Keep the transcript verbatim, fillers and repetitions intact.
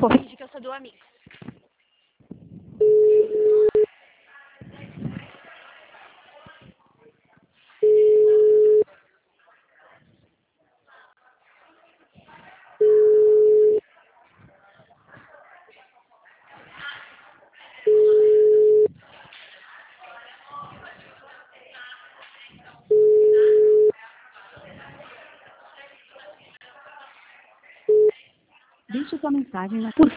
Vou fingir que eu sou do amigo. Deixe sua mensagem na... Por